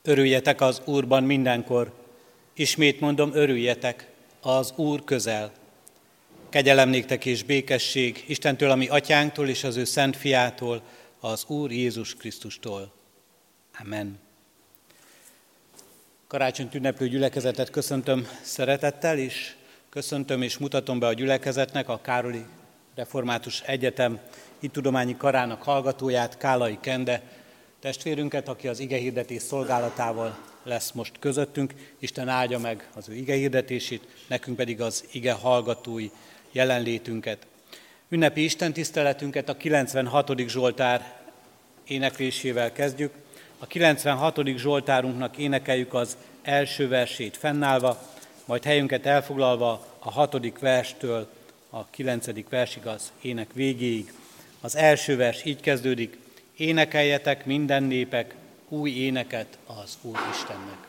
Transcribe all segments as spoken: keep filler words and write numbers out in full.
Örüljetek az Úrban mindenkor. Ismét mondom, örüljetek, az Úr közel. Kegyelem néktek és békesség Istentől, ami atyánktól és az ő szent fiától, az Úr Jézus Krisztustól. Amen. Karácsonyt ünneplő gyülekezetet köszöntöm szeretettel, és köszöntöm és mutatom be a gyülekezetnek a Károli Református Egyetem hittudományi karának hallgatóját, Kálai Kende testvérünket, aki az igehirdetés szolgálatával lesz most közöttünk. Isten áldja meg az ő igehirdetését, nekünk pedig az ige hallgatói jelenlétünket. Ünnepi istentiszteletünket a kilencvenhatodik Zsoltár éneklésével kezdjük. A kilencvenhatodik Zsoltárunknak énekeljük az első versét fennállva, majd helyünket elfoglalva a hatodik verstől a kilencedik versig az ének végéig. Az első vers így kezdődik: énekeljetek minden népek új éneket az Úr Istennek.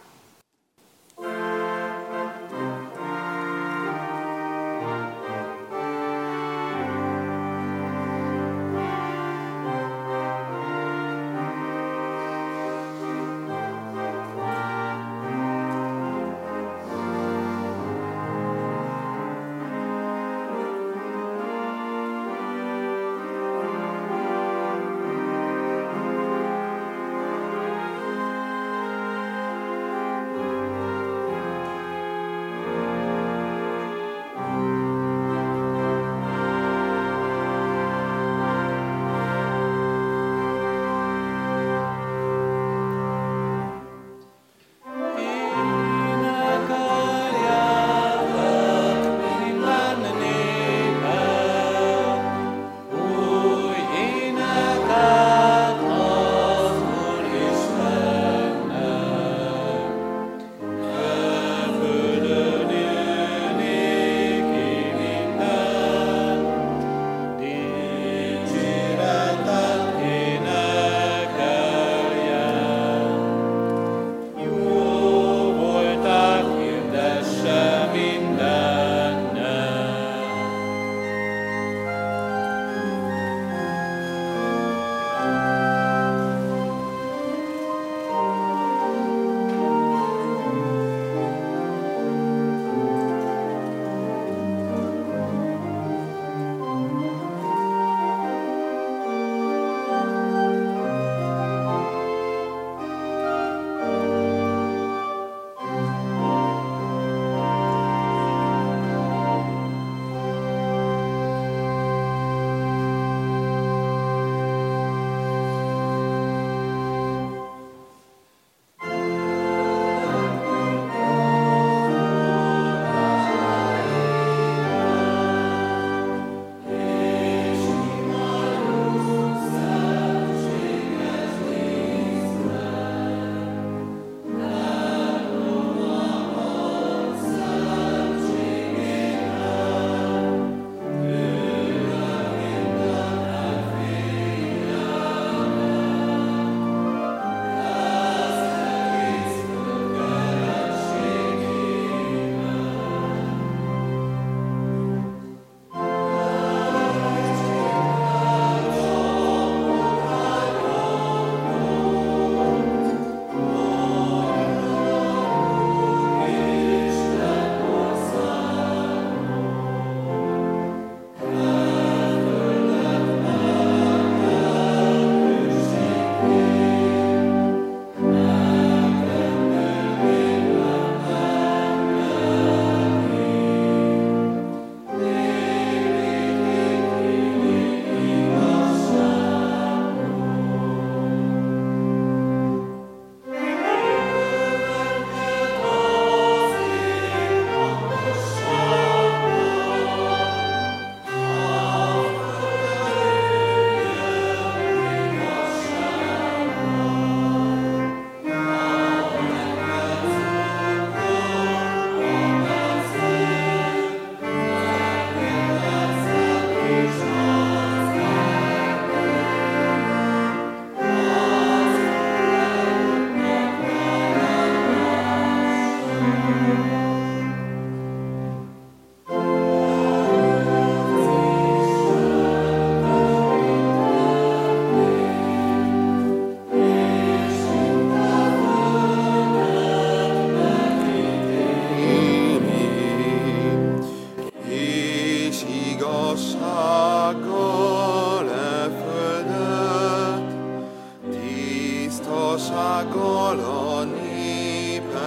szólal a népeket,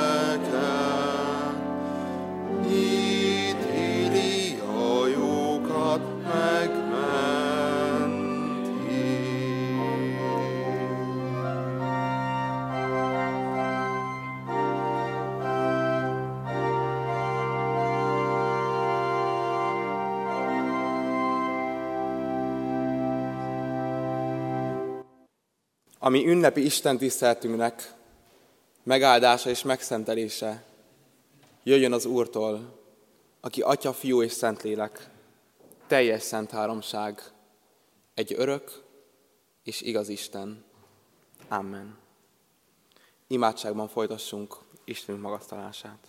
ítéli a jókat megmenti. Ami ünnepi istentiszteletünknek megáldása és megszentelése jöjjön az Úrtól, aki Atya, Fiú és Szentlélek, teljes szent háromság, egy örök és igaz Isten. Amen. Imádságban folytassunk Istenünk magasztalását.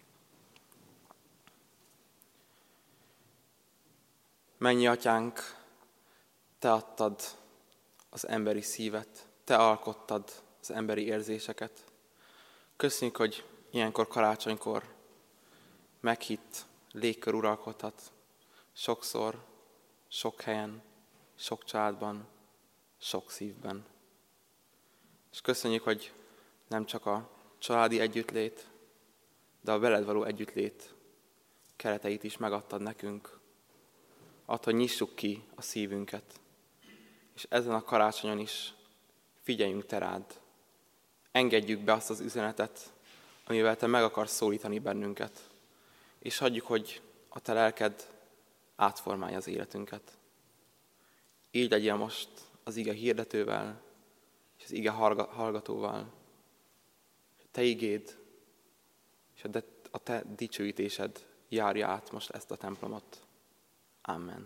Mennyi Atyánk, Te adtad az emberi szívet, Te alkottad az emberi érzéseket. Köszönjük, hogy ilyenkor karácsonykor meghitt légkör uralkodhat. Sokszor, sok helyen, sok családban, sok szívben. És köszönjük, hogy nem csak a családi együttlét, de a veled való együttlét kereteit is megadtad nekünk. Add, hogy nyissuk ki a szívünket. És ezen a karácsonyon is figyeljünk Te rád. Engedjük be azt az üzenetet, amivel Te meg akarsz szólítani bennünket. És hagyjuk, hogy a Te lelked átformálja az életünket. Így legyél most az ige hirdetővel, és az ige hallgatóval. Te igéd, és a Te dicsőítésed járja át most ezt a templomot. Amen.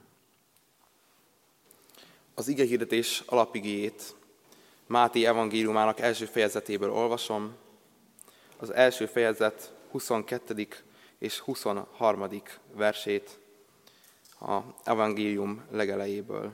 Az igehirdetés alapigéjét Máté evangéliumának első fejezetéből olvasom. Az első fejezet huszonkettedik és huszonharmadik versét az evangélium legelejéből.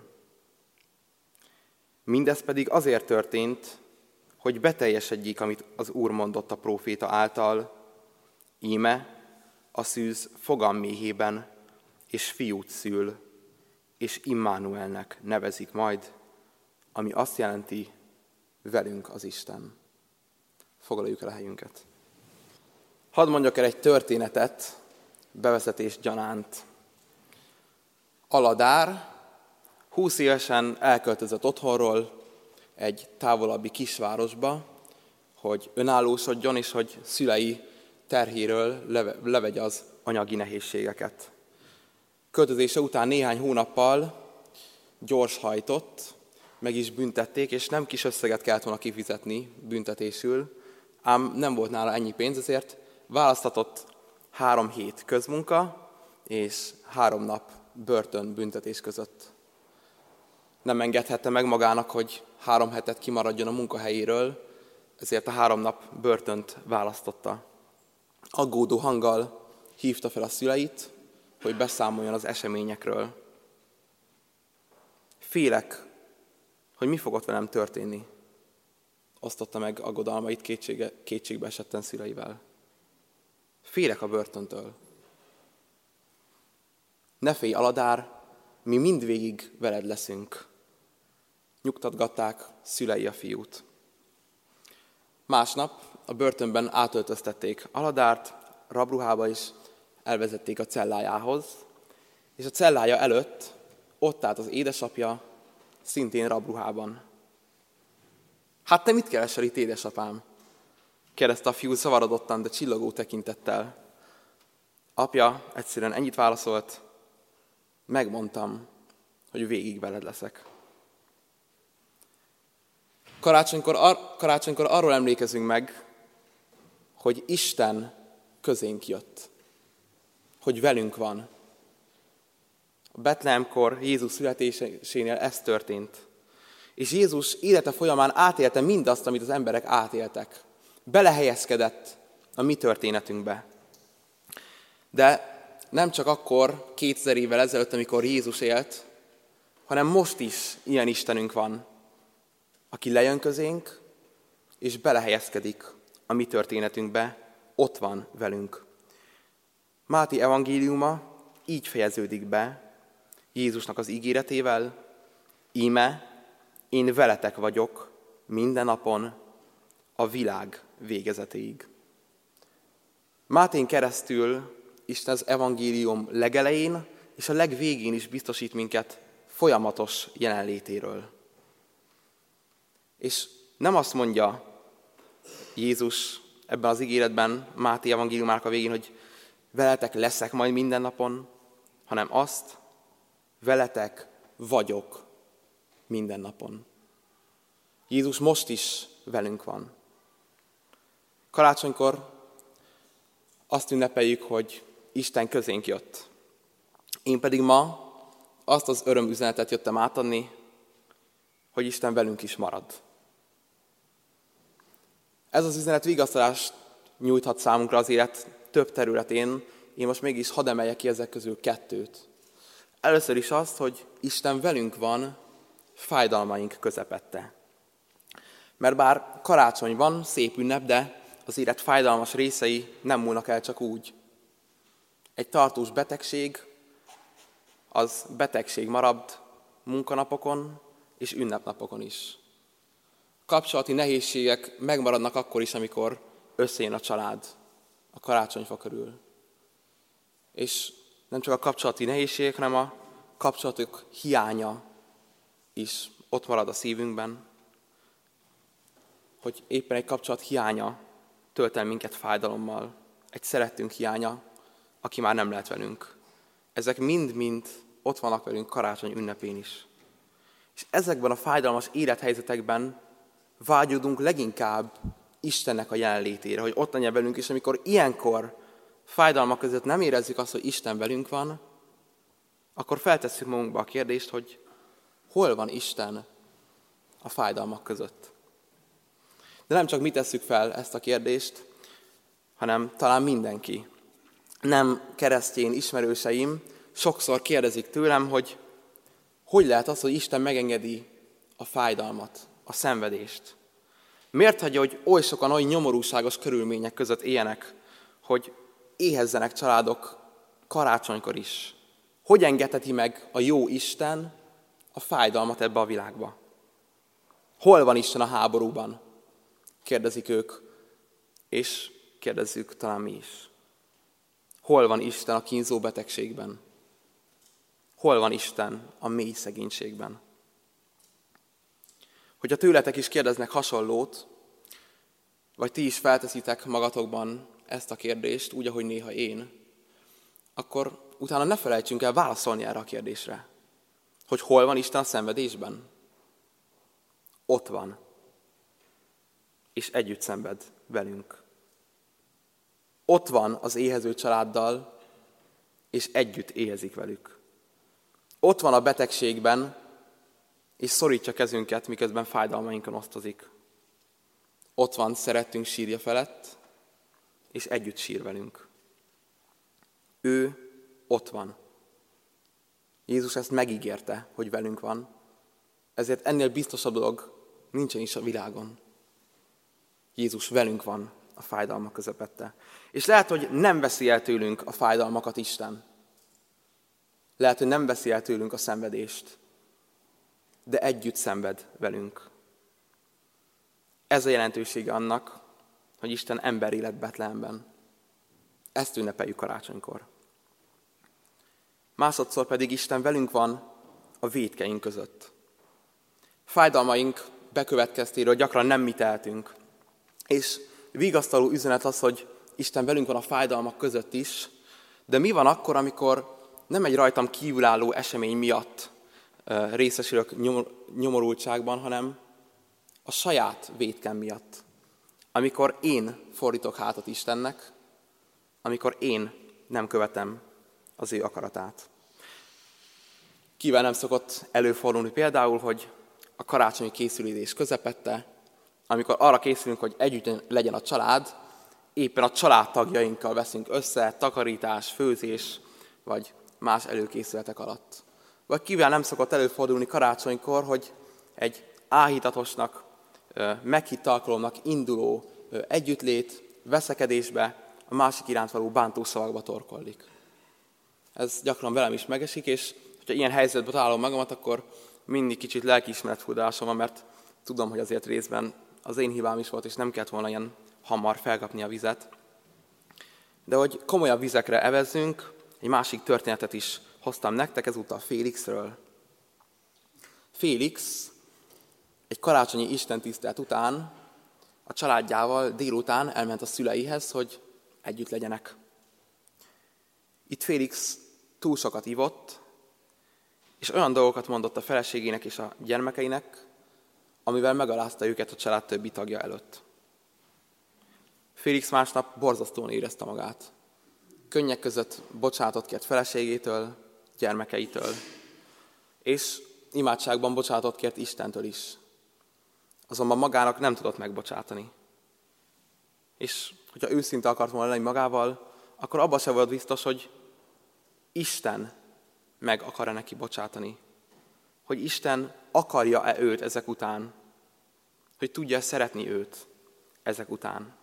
Mindez pedig azért történt, hogy beteljesedjék, amit az Úr mondott a próféta által: íme a szűz fogamméhében és fiút szül, és Immanuelnek nevezik majd, ami azt jelenti, velünk az Isten. Foglaljuk el a helyünket. Hadd mondjak el egy történetet, bevezetés gyanánt. Aladár húsz évesen elköltözött otthonról egy távolabbi kisvárosba, hogy önállósodjon, és hogy szülei terhéről leve, levegye az anyagi nehézségeket. Költözése után néhány hónappal gyorshajtott, meg is büntették, és nem kis összeget kellett volna kifizetni büntetésül, ám nem volt nála ennyi pénz, ezért választhatott három hét közmunka és három nap börtönbüntetés között. Nem engedhette meg magának, hogy három hetet kimaradjon a munkahelyéről, ezért a három nap börtönt választotta. Aggódó hanggal hívta fel a szüleit, hogy beszámoljon az eseményekről. Félek, hogy mi fog ott velem történni, osztotta meg aggodalmait kétsége, kétségbe esetten szüleivel. Félek a börtöntől. Ne félj, Aladár, mi mindvégig veled leszünk. Nyugtatgatták szülei a fiút. Másnap a börtönben átöltöztették Aladárt, rabruhába is elvezették a cellájához, és a cellája előtt ott állt az édesapja, szintén rabruhában. Hát te mit keresel itt, édesapám? Kérdezte a fiú zavarodottan, de csillogó tekintettel. Apja egyszerűen ennyit válaszolt: megmondtam, hogy végig veled leszek. Karácsonykor, ar- karácsonykor arról emlékezünk meg, hogy Isten közénk jött, hogy velünk van. A Betlehemkor Jézus születésénél ez történt. És Jézus élete folyamán átélte mindazt, amit az emberek átéltek. Belehelyezkedett a mi történetünkbe. De nem csak akkor, kétezer évvel ezelőtt, amikor Jézus élt, hanem most is ilyen Istenünk van, aki lejön közénk, és belehelyezkedik a mi történetünkbe, ott van velünk. Máté evangéliuma így fejeződik be Jézusnak az ígéretével: íme, én veletek vagyok minden napon, a világ végezetéig. Mátén keresztül Isten az evangélium legelején és a legvégén is biztosít minket folyamatos jelenlétéről. És nem azt mondja Jézus ebben az ígéretben, Máté evangéliumának a végén, hogy veletek leszek majd minden napon, hanem azt, veletek vagyok minden napon. Jézus most is velünk van. Karácsonykor azt ünnepeljük, hogy Isten közénk jött. Én pedig ma azt az örömüzenetet jöttem átadni, hogy Isten velünk is marad. Ez az üzenet vigasztalást nyújthat számunkra az élet több területén, én most mégis hadd emeljek ki ezek közül kettőt. Először is azt, hogy Isten velünk van fájdalmaink közepette. Mert bár karácsony van, szép ünnep, de az élet fájdalmas részei nem múlnak el csak úgy. Egy tartós betegség, az betegség marad munkanapokon és ünnepnapokon is. Kapcsolati nehézségek megmaradnak akkor is, amikor összejön a család a karácsonyfa körül. És nem csak a kapcsolati nehézségek, hanem a kapcsolatok hiánya is ott marad a szívünkben, hogy éppen egy kapcsolat hiánya tölt el minket fájdalommal, egy szerettünk hiánya, aki már nem lehet velünk. Ezek mind-mind ott vannak velünk karácsony ünnepén is. És ezekben a fájdalmas élethelyzetekben vágyódunk leginkább Istennek a jelenlétére, hogy ott legyen velünk, és amikor ilyenkor fájdalmak között nem érezzük azt, hogy Isten velünk van, akkor feltesszük magunkba a kérdést, hogy hol van Isten a fájdalmak között. De nem csak mi tesszük fel ezt a kérdést, hanem talán mindenki. Nem keresztény ismerőseim sokszor kérdezik tőlem, hogy hogy lehet az, hogy Isten megengedi a fájdalmat, a szenvedést. Miért hagyja, hogy oly sokan oly nyomorúságos körülmények között éljenek, hogy éhezzenek családok karácsonykor is? Hogy engedheti meg a jó Isten a fájdalmat ebbe a világba? Hol van Isten a háborúban? Kérdezik ők, és kérdezzük talán mi is. Hol van Isten a kínzó betegségben? Hol van Isten a mély szegénységben? Hogyha tőletek is kérdeznek hasonlót, vagy ti is felteszitek magatokban ezt a kérdést, úgy, ahogy néha én, akkor utána ne felejtsünk el válaszolni erre a kérdésre. Hogy hol van Isten a szenvedésben? Ott van. És együtt szenved velünk. Ott van az éhező családdal, és együtt éhezik velük. Ott van a betegségben, és szorítja kezünket, miközben fájdalmainkon osztozik. Ott van szerettünk sírja felett, és együtt sír velünk. Ő ott van. Jézus ezt megígérte, hogy velünk van, ezért ennél biztosabb dolog nincsen is a világon. Jézus velünk van a fájdalmak közepette. És lehet, hogy nem veszi el tőlünk a fájdalmakat Isten. Lehet, hogy nem veszi el tőlünk a szenvedést, de együtt szenved velünk. Ez a jelentősége annak, hogy Isten ember élet Betlehemben. Ezt ünnepeljük karácsonykor. Másodszor pedig Isten velünk van a vétkeink között. Fájdalmaink bekövetkeztéről gyakran nem mi tehetünk. És vigasztaló üzenet az, hogy Isten velünk van a fájdalmak között is, de mi van akkor, amikor nem egy rajtam kívülálló esemény miatt részesülök nyomorultságban, hanem a saját vétkem miatt. Amikor én fordítok hátat Istennek, amikor én nem követem az ő akaratát. Kivel nem szokott előfordulni például, hogy a karácsonyi készülődés közepette, amikor arra készülünk, hogy együtt legyen a család, éppen a családtagjainkkal veszünk össze, takarítás, főzés, vagy más előkészületek alatt. Vagy kivel nem szokott előfordulni karácsonykor, hogy egy áhítatosnak, meghitt alkalomnak induló együttlét, veszekedésbe, a másik iránt való bántó szavakba torkollik. Ez gyakran velem is megesik, és ha ilyen helyzetben találom magamat, akkor mindig kicsit lelkiismeretfurdalásom van, mert tudom, hogy azért részben az én hibám is volt, és nem kellett volna ilyen hamar felkapni a vizet. De hogy komolyabb vizekre evezzünk, egy másik történetet is hoztam nektek, ezúttal Félixről. Félix egy karácsonyi istentisztelet után a családjával délután elment a szüleihez, hogy együtt legyenek. Itt Félix túl sokat ivott, és olyan dolgokat mondott a feleségének és a gyermekeinek, amivel megalázta őket a család többi tagja előtt. Félix másnap borzasztóan érezte magát. Könnyek között bocsánatot kért feleségétől, gyermekeitől, és imádságban bocsánatot kért Istentől is. Azonban magának nem tudott megbocsátani. És hogyha őszinte akart volna lenni magával, akkor abban se volt biztos, hogy Isten meg akar-e neki bocsátani. Hogy Isten akarja-e őt ezek után. Hogy tudja szeretni őt ezek után.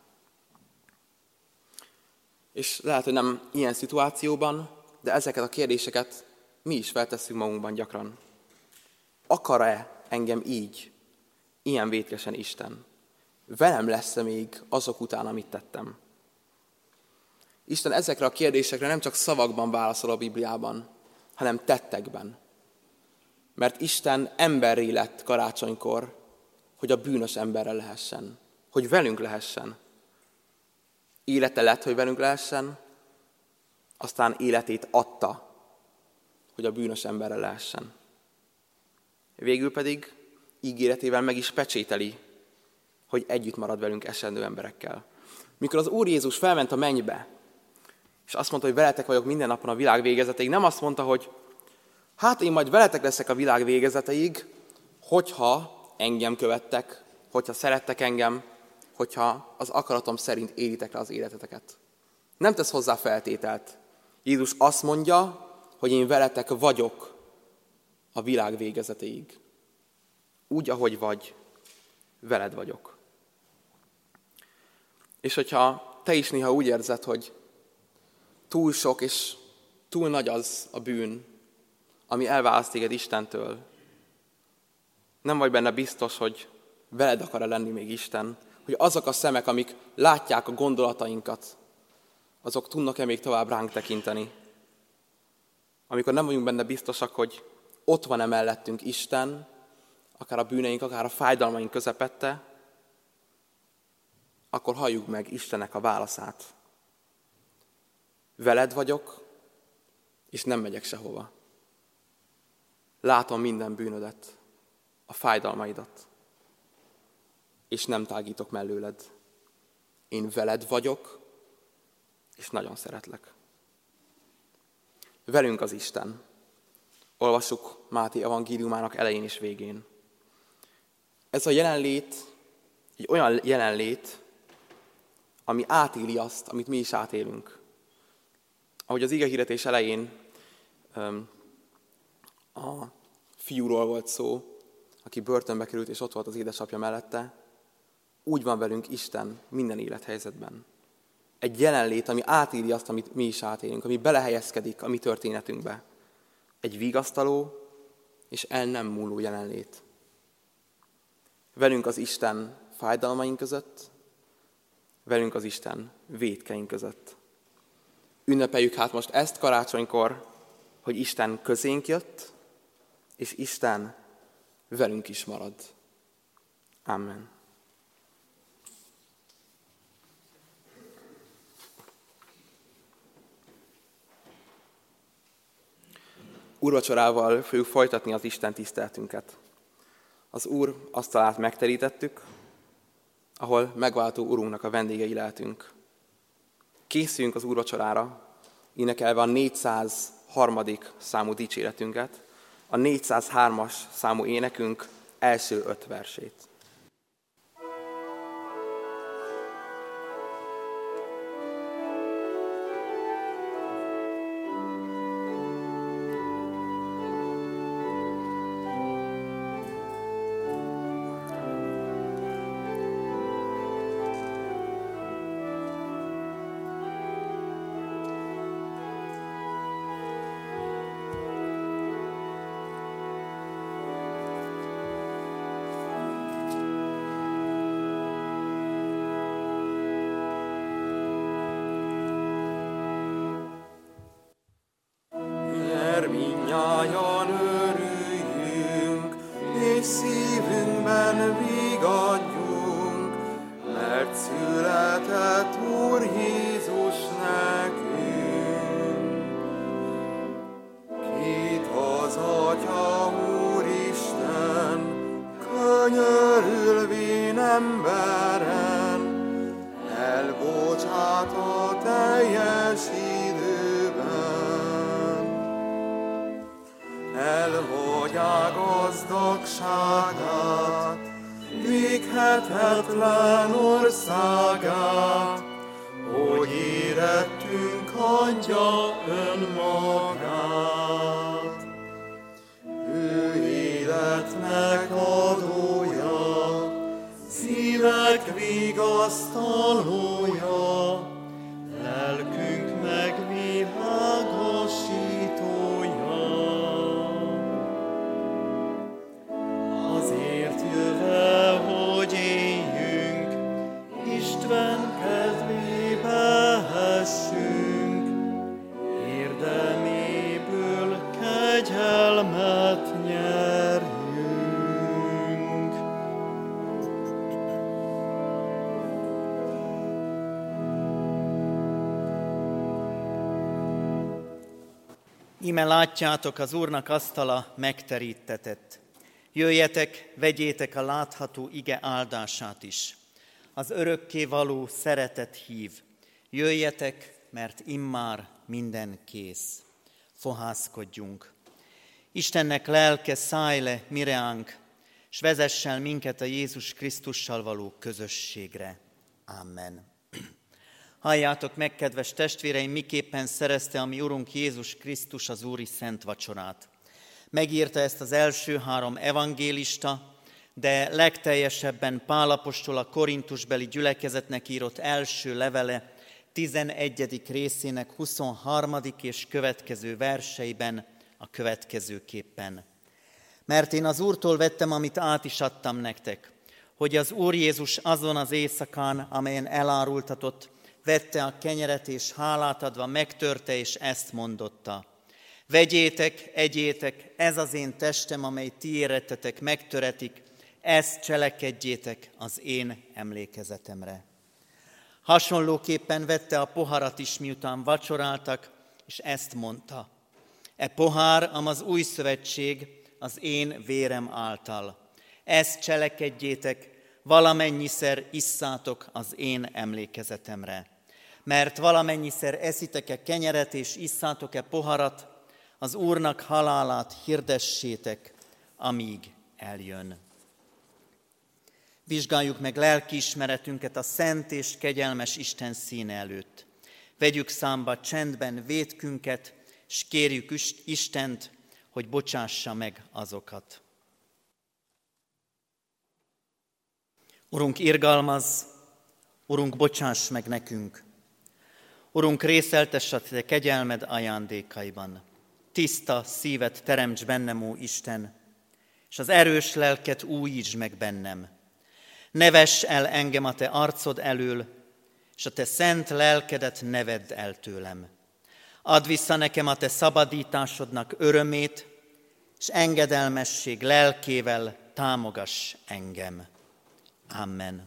És lehet, hogy nem ilyen szituációban, de ezeket a kérdéseket mi is feltesszük magunkban gyakran. Akar-e engem így, ilyen vétkesen Isten? Velem lesz-e még azok után, amit tettem? Isten ezekre a kérdésekre nem csak szavakban válaszol a Bibliában, hanem tettekben. Mert Isten emberré lett karácsonykor, hogy a bűnös emberrel lehessen, hogy velünk lehessen. Élete lett, hogy velünk lehessen, aztán életét adta, hogy a bűnös emberrel lehessen. Végül pedig ígéretével meg is pecsételi, hogy együtt marad velünk esendő emberekkel. Mikor az Úr Jézus felment a mennybe, és azt mondta, hogy veletek vagyok minden napon a világ végezeteig, nem azt mondta, hogy hát én majd veletek leszek a világ végezeteig, hogyha engem követtek, hogyha szerettek engem, hogyha az akaratom szerint éritek le az életeteket. Nem tesz hozzá feltételt. Jézus azt mondja, hogy én veletek vagyok a világ végezetéig. Úgy, ahogy vagy, veled vagyok. És hogyha te is néha úgy érzed, hogy túl sok és túl nagy az a bűn, ami elválaszt téged Istentől, nem vagy benne biztos, hogy veled akar-e lenni még Isten, hogy azok a szemek, amik látják a gondolatainkat, azok tudnak-e még tovább ránk tekinteni. Amikor nem vagyunk benne biztosak, hogy ott van-e mellettünk Isten, akár a bűneink, akár a fájdalmaink közepette, akkor halljuk meg Istennek a válaszát. Veled vagyok, és nem megyek sehova. Látom minden bűnödet, a fájdalmaidat, és nem tágítok mellőled. Én veled vagyok, és nagyon szeretlek. Velünk az Isten. Olvassuk Máté evangéliumának elején és végén. Ez a jelenlét egy olyan jelenlét, ami átéli azt, amit mi is átélünk. Ahogy az igehirdetés elején um, a fiúról volt szó, aki börtönbe került, és ott volt az édesapja mellette, úgy van velünk Isten minden élethelyzetben. Egy jelenlét, ami átéli azt, amit mi is átélünk, ami belehelyezkedik a mi történetünkbe. Egy vigasztaló és el nem múló jelenlét. Velünk az Isten fájdalmaink között, velünk az Isten vétkeink között. Ünnepeljük hát most ezt karácsonykor, hogy Isten közénk jött, és Isten velünk is marad. Amen. Úrvacsorával fogjuk folytatni az Isten tiszteletünket. Az Úr asztalát megterítettük, ahol megváltó Urunknak a vendégei lehetünk. Készüljünk az úrvacsorára, énekelve a négyszázharmadik számú dicséretünket, a négyszázhármas számú énekünk első öt versét. bocsát a teljes időben. Elhagyják gazdagságát, véghetetlen országát, hogy érettünk adja önmagát. Ő életnek adója, szívek vigasztalója, lelkünk megvilágosítója. Azért jöve, hogy éljünk, Isten kedvébe essünk, érdeméből kegyelmet nyerjünk. Íme látjátok, az Úrnak asztala megterítetett. Jöjjetek, vegyétek a látható ige áldását is. Az örökkévaló szeretet hív. Jöjjetek, mert immár minden kész. Fohászkodjunk. Istennek lelke, szállj le mireánk, s vezessen minket a Jézus Krisztussal való közösségre. Amen. Halljátok meg, kedves testvéreim, miképpen szerezte a mi Urunk Jézus Krisztus az úri szent vacsorát. Megírta ezt az első három evangélista, de legteljesebben Pál apostol a korintusbeli gyülekezetnek írott első levele tizenegyedik részének huszonharmadik és következő verseiben a következőképpen. Mert én az Úrtól vettem, amit át is adtam nektek, hogy az Úr Jézus azon az éjszakán, amelyen elárultatott, vette a kenyeret, és hálát adva megtörte, és ezt mondotta: vegyétek, egyétek, ez az én testem, amely ti érettetek megtöretik, ezt cselekedjétek az én emlékezetemre. Hasonlóképpen vette a poharat is, miután vacsoráltak, és ezt mondta: e pohár, am az új szövetség az én vérem által. Ezt cselekedjétek, valamennyiszer isszátok az én emlékezetemre. Mert valamennyiszer eszitek-e kenyeret és isszátok-e poharat, az Úrnak halálát hirdessétek, amíg eljön. Vizsgáljuk meg lelkiismeretünket a szent és kegyelmes Isten színe előtt. Vegyük számba csendben vétkünket, és kérjük Istent, hogy bocsássa meg azokat. Urunk, irgalmazz, Urunk, bocsáss meg nekünk. Urunk, részeltess a te kegyelmed ajándékaiban. Tiszta szívet teremts bennem, ó Isten, és az erős lelket újítsd meg bennem. Ne vess el engem a te arcod elől, és a te szent lelkedet ne vedd el tőlem. Add vissza nekem a te szabadításodnak örömét, és engedelmesség lelkével támogass engem. Amen.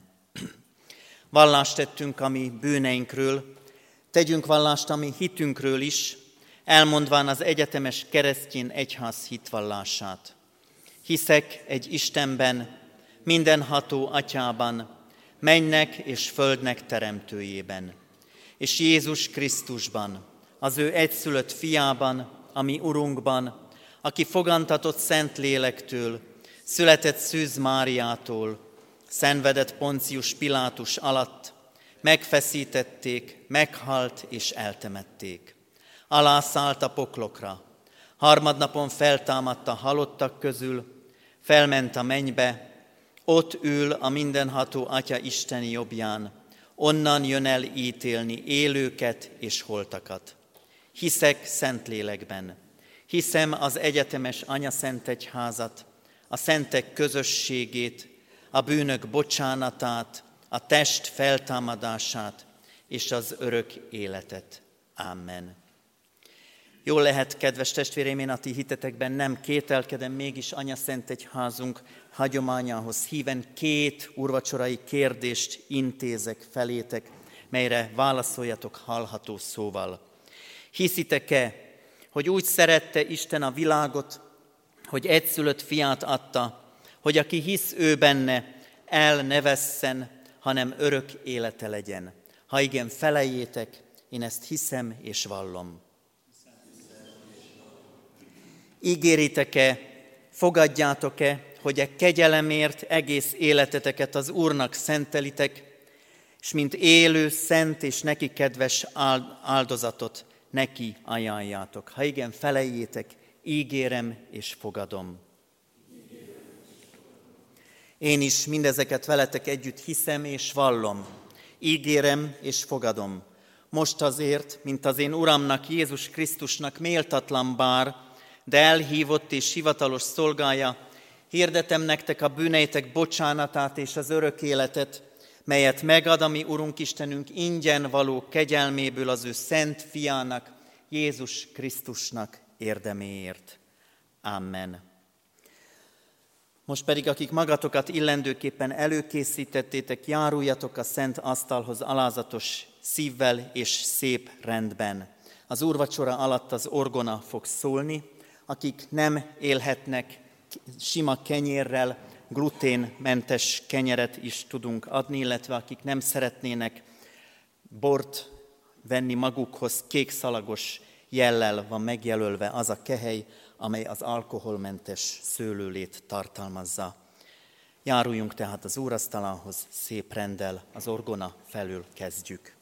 Vallást tettünk a mi bűneinkről, tegyünk vallást a mi hitünkről is, elmondván az egyetemes keresztény egyház hitvallását. Hiszek egy Istenben, mindenható Atyában, mennek és földnek teremtőjében, és Jézus Krisztusban, az ő egyszülött fiában, a mi Urunkban, aki fogantatott Szent Lélektől, született Szűz Máriától, szenvedett Poncius Pilátus alatt, megfeszítették, meghalt és eltemették. Alászállt a poklokra, harmadnapon feltámadt a halottak közül, felment a mennybe, ott ül a mindenható Atya Isteni jobbján, onnan jön el ítélni élőket és holtakat. Hiszek Szentlélekben, hiszem az egyetemes anyaszentegyházat, a szentek közösségét, a bűnök bocsánatát, a test feltámadását és az örök életet. Amen. Jól lehet, kedves testvéreim, én a ti hitetekben nem kételkedem, mégis anyaszentegyházunk hagyományához híven két úrvacsorai kérdést intézek felétek, melyre válaszoljatok hallható szóval. Hiszitek-e, hogy úgy szerette Isten a világot, hogy egyszülött fiát adta, hogy aki hisz ő benne, el ne vesszen, hanem örök élete legyen. Ha igen, feleljétek, én ezt hiszem és vallom. Ígéritek-e, fogadjátok-e, hogy e kegyelemért egész életeteket az Úrnak szentelitek, és mint élő, szent és neki kedves áldozatot neki ajánljátok. Ha igen, feleljétek, ígérem és fogadom. Én is mindezeket veletek együtt hiszem és vallom. Ígérem és fogadom. Most azért, mint az én Uramnak, Jézus Krisztusnak méltatlan bár, de elhívott és hivatalos szolgája, hirdetem nektek a bűneitek bocsánatát és az örök életet, melyet megad a mi Urunk Istenünk ingyen való kegyelméből az ő szent fiának, Jézus Krisztusnak érdeméért. Amen. Most pedig, akik magatokat illendőképpen előkészítettétek, járuljatok a szent asztalhoz alázatos szívvel és szép rendben. Az úrvacsora alatt az orgona fog szólni, akik nem élhetnek sima kenyérrel, gluténmentes kenyeret is tudunk adni, illetve akik nem szeretnének bort venni magukhoz, kékszalagos jellel van megjelölve az a kehely, amely az alkoholmentes szőlőlét tartalmazza. Járuljunk tehát az úrasztalához szép renddel, az orgona felül kezdjük.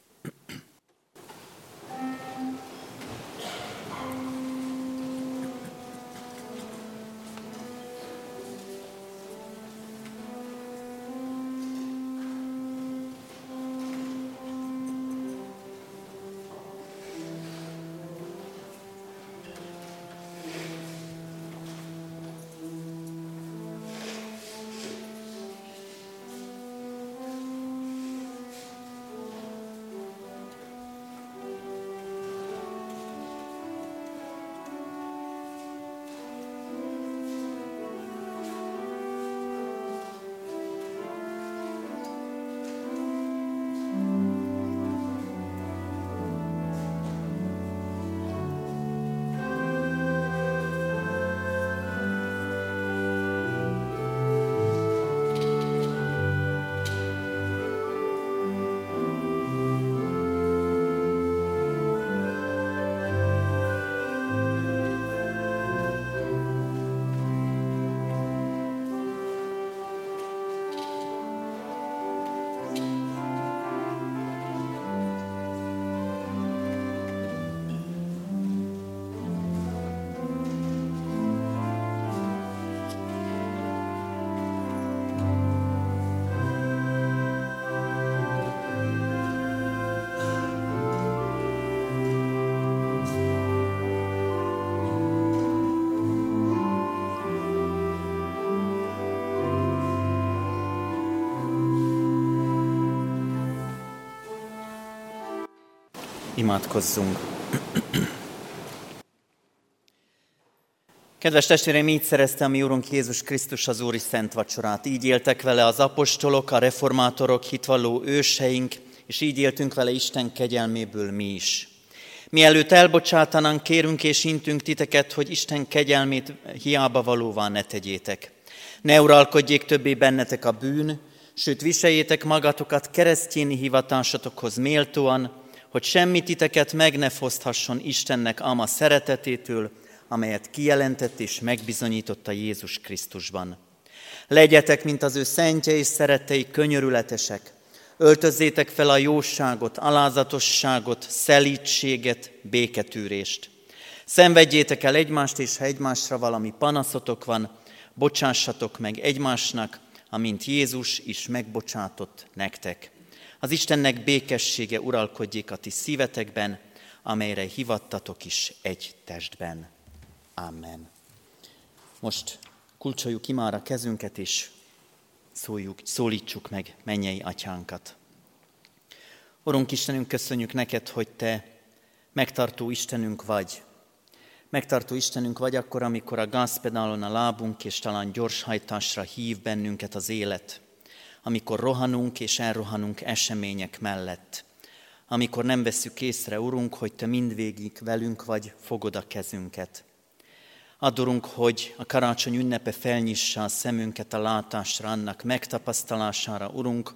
Imádkozzunk! Kedves testvéreim, így szerezte a mi Urunk Jézus Krisztus az Úri Szent Vacsorát. Így éltek vele az apostolok, a reformátorok, hitvalló őseink, és így éltünk vele Isten kegyelméből mi is. Mielőtt elbocsátanánk, kérünk és intünk titeket, hogy Isten kegyelmét hiába valóvá ne tegyétek. Ne uralkodjék többé bennetek a bűn, sőt viseljétek magatokat keresztjéni hivatásotokhoz méltóan, hogy semmi titeket meg ne foszthasson Istennek ama szeretetétől, amelyet kijelentett és megbizonyította Jézus Krisztusban. Legyetek, mint az ő szentje és szerettei, könyörületesek. Öltözzétek fel a jóságot, alázatosságot, szelídséget, béketűrést. Szenvedjétek el egymást, és ha egymásra valami panaszotok van, bocsássatok meg egymásnak, amint Jézus is megbocsátott nektek. Az Istennek békessége uralkodjék a ti szívetekben, amelyre hivattatok is egy testben. Amen. Most kulcsoljuk imára kezünket, és szóljuk, szólítsuk meg mennyei atyánkat. Urunk Istenünk, köszönjük neked, hogy te megtartó Istenünk vagy. Megtartó Istenünk vagy akkor, amikor a gázpedálon a lábunk, és talán gyorshajtásra hív bennünket az élet. Amikor rohanunk és elrohanunk események mellett. Amikor nem vesszük észre, Urunk, hogy te mindvégig velünk vagy, fogod a kezünket. Add, Urunk, hogy a karácsony ünnepe felnyissa a szemünket a látásra, annak megtapasztalására, Urunk,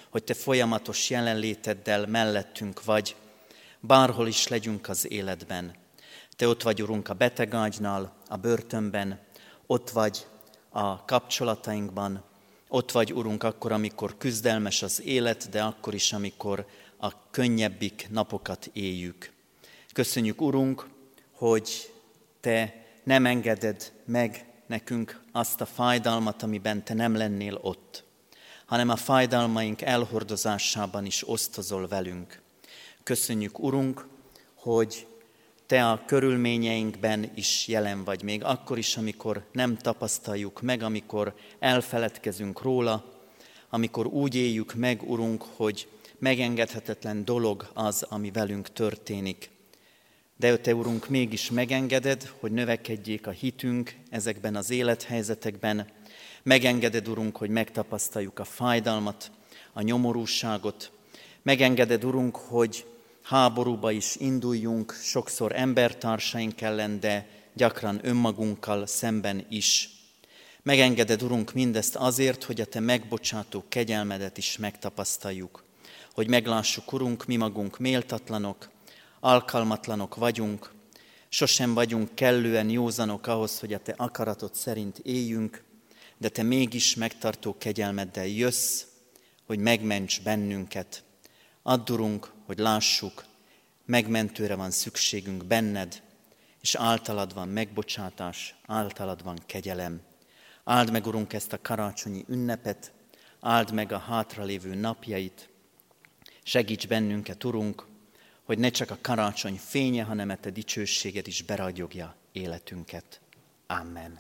hogy Te folyamatos jelenléteddel mellettünk vagy, bárhol is legyünk az életben. Te ott vagy, Urunk, a betegágynál, a börtönben, ott vagy a kapcsolatainkban, ott vagy, Urunk, akkor, amikor küzdelmes az élet, de akkor is, amikor a könnyebbik napokat éljük. Köszönjük, Urunk, hogy Te nem engeded meg nekünk azt a fájdalmat, amiben Te nem lennél ott, hanem a fájdalmaink elhordozásában is osztozol velünk. Köszönjük, Urunk, hogy Te a körülményeinkben is jelen vagy, még akkor is, amikor nem tapasztaljuk meg, amikor elfeledkezünk róla, amikor úgy éljük meg, Urunk, hogy megengedhetetlen dolog az, ami velünk történik. De Te, Urunk, mégis megengeded, hogy növekedjék a hitünk ezekben az élethelyzetekben. Megengeded, Urunk, hogy megtapasztaljuk a fájdalmat, a nyomorúságot. Megengeded, Urunk, hogy háborúba is induljunk, sokszor embertársaink ellen, de gyakran önmagunkkal szemben is. Megengeded, Urunk, mindezt azért, hogy a Te megbocsátó kegyelmedet is megtapasztaljuk. Hogy meglássuk, Urunk, mi magunk méltatlanok, alkalmatlanok vagyunk, sosem vagyunk kellően józanok ahhoz, hogy a Te akaratod szerint éljünk, de Te mégis megtartó kegyelmeddel jössz, hogy megments bennünket. Add, Urunk, hogy lássuk, megmentőre van szükségünk benned, és általad van megbocsátás, általad van kegyelem. Áld meg, Urunk, ezt a karácsonyi ünnepet, áld meg a hátralévő napjait, segíts bennünket, Urunk, hogy ne csak a karácsony fénye, hanem a Te dicsőséged is beragyogja életünket. Amen.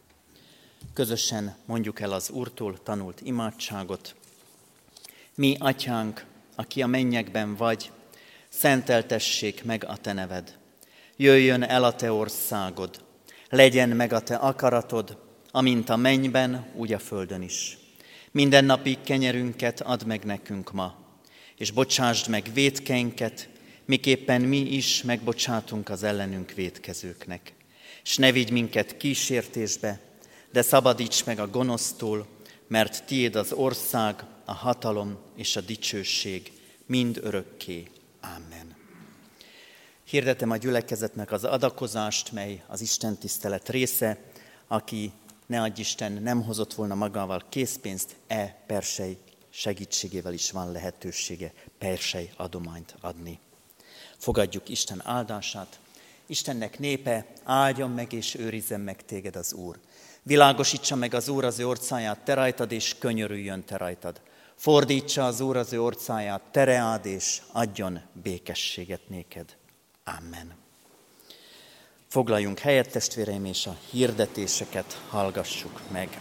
Közösen mondjuk el az Úrtól tanult imádságot. Mi, Atyánk, aki a mennyekben vagy, szenteltessék meg a Te neved. Jöjjön el a Te országod, legyen meg a Te akaratod, amint a mennyben, úgy a földön is. Mindennapi kenyerünket add meg nekünk ma, és bocsásd meg vétkeinket, miképpen mi is megbocsátunk az ellenünk vétkezőknek. És ne vigy minket kísértésbe, de szabadíts meg a gonosztól, mert Tiéd az ország, a hatalom és a dicsőség mind örökké. Amen. Hirdetem a gyülekezetnek az adakozást, mely az Isten tisztelet része, aki, ne adj Isten, nem hozott volna magával készpénzt, e persely segítségével is van lehetősége persely adományt adni. Fogadjuk Isten áldását. Istennek népe, áldjon meg és őrizzen meg téged az Úr. Világosítsa meg az Úr az ő orcáját te rajtad, és könyörüljön te rajtad. Fordítsa az Úr az ő orcáját te reád, és adjon békességet néked. Amen. Foglaljunk helyet, testvéreim, és a hirdetéseket hallgassuk meg.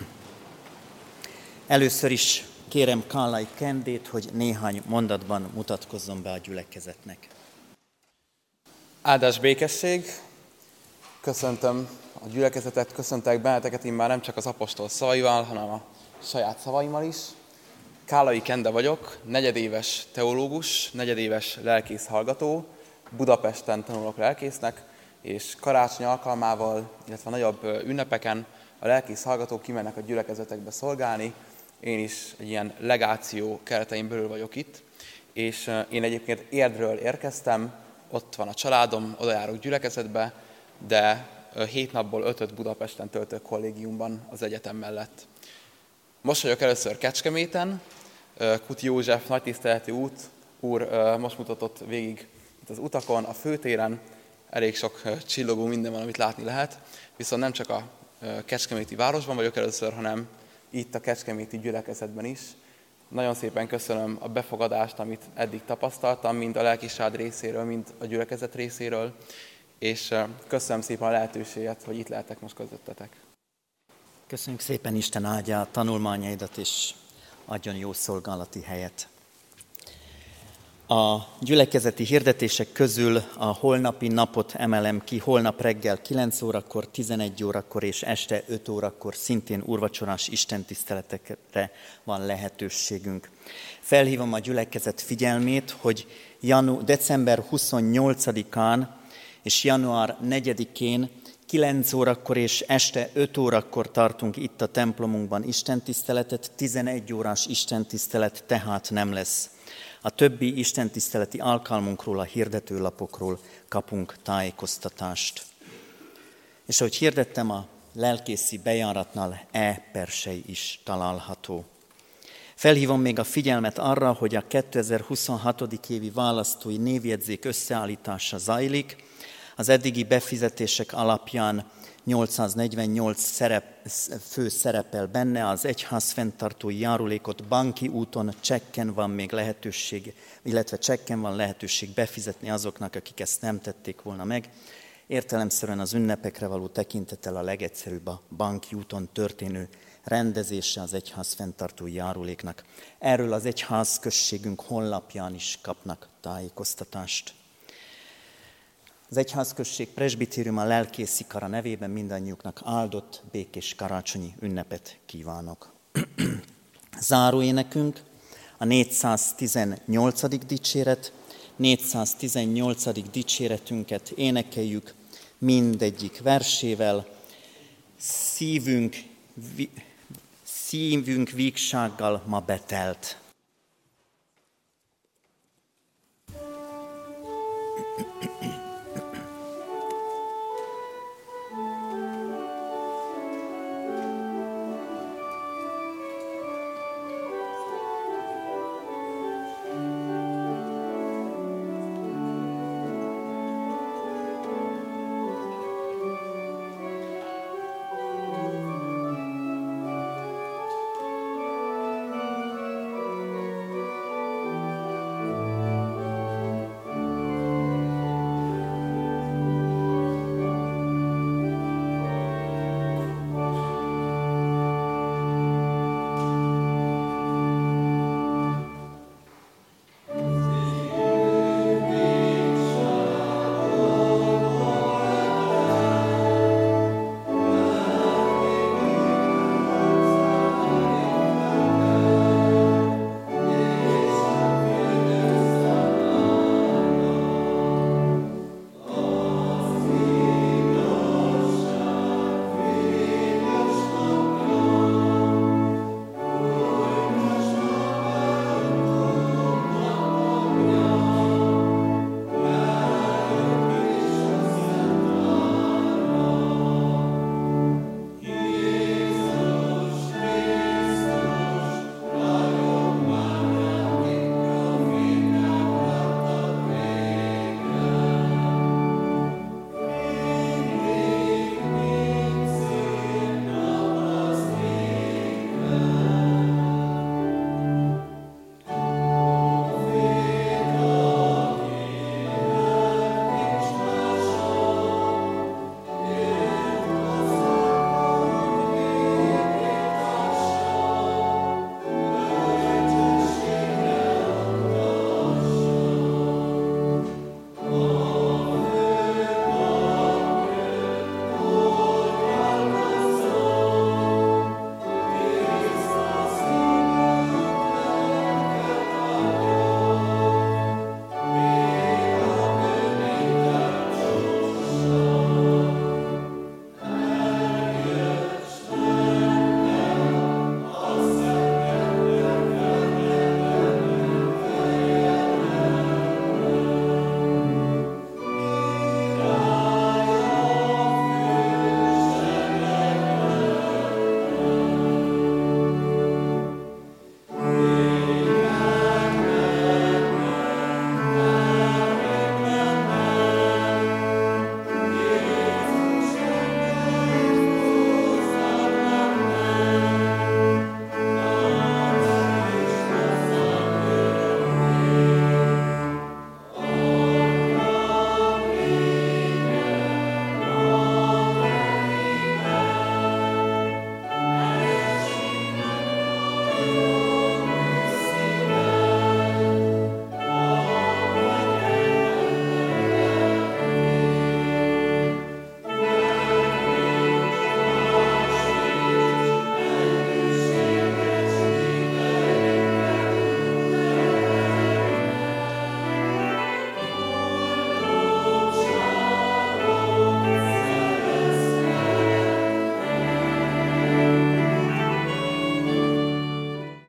Először is kérem Kálai Kendét, hogy néhány mondatban mutatkozzon be a gyülekezetnek. Áldás, békesség! Köszöntöm a gyülekezetet, köszöntek benneteket, én már nem csak az apostol szavaival, hanem a saját szavaimmal is. Kálai Kende vagyok, negyedéves teológus, negyedéves lelkész hallgató, Budapesten tanulok lelkésznek, és karácsony alkalmával, illetve nagyobb ünnepeken a lelkész hallgatók kimennek a gyülekezetekbe szolgálni. Én is egy ilyen legáció keretein belül vagyok itt, és én egyébként Érdről érkeztem, ott van a családom, oda járok gyülekezetbe, de hét napból ötöt Budapesten töltök kollégiumban az egyetem mellett. Most vagyok először Kecskeméten, Kuti József nagytiszteleti út úr most mutatott végig itt az utakon, a főtéren, elég sok csillogó minden van, amit látni lehet, viszont nem csak a kecskeméti városban vagyok először, hanem itt a kecskeméti gyülekezetben is. Nagyon szépen köszönöm a befogadást, amit eddig tapasztaltam, mind a lelkisád részéről, mind a gyülekezet részéről, és köszönöm szépen a lehetőséget, hogy itt lehetek most közöttetek. Köszönjük szépen, Isten áldja a tanulmányaidat, és adjon jó szolgálati helyet. A gyülekezeti hirdetések közül a holnapi napot emelem ki, holnap reggel kilenc órakor, tizenegy órakor és este öt órakor szintén úrvacsorás istentiszteletekre van lehetőségünk. Felhívom a gyülekezet figyelmét, hogy janu- december huszonnyolcadikán és január negyedikén kilenc órakor és este öt órakor tartunk itt a templomunkban istentiszteletet, tizenegy órás istentisztelet tehát nem lesz. A többi istentiszteleti alkalmunkról, a hirdetőlapokról kapunk tájékoztatást. És ahogy hirdettem, a lelkészi bejáratnál e-persei is található. Felhívom még a figyelmet arra, hogy a kétezer-huszonhat. évi választói névjegyzék összeállítása zajlik. Az eddigi befizetések alapján nyolcszáznegyvennyolc szerep, fő szerepel benne, az egyház fenntartói járulékot banki úton csekken van még lehetőség, illetve csekken van lehetőség befizetni azoknak, akik ezt nem tették volna meg. Értelemszerűen az ünnepekre való tekintettel a legegyszerűbb a banki úton történő rendezése az egyház fenntartói járuléknak. Erről az egyház községünk honlapján is kapnak tájékoztatást. Az egyházközség presbitériuma lelkészi kara nevében mindannyiuknak áldott, békés karácsonyi ünnepet kívánok. Záróénekünk a négyszáztizennyolcadik dicséret, négyszáztizennyolcadik dicséretünket énekeljük mindegyik versével. Szívünk, vi, szívünk vígsággal ma betelt.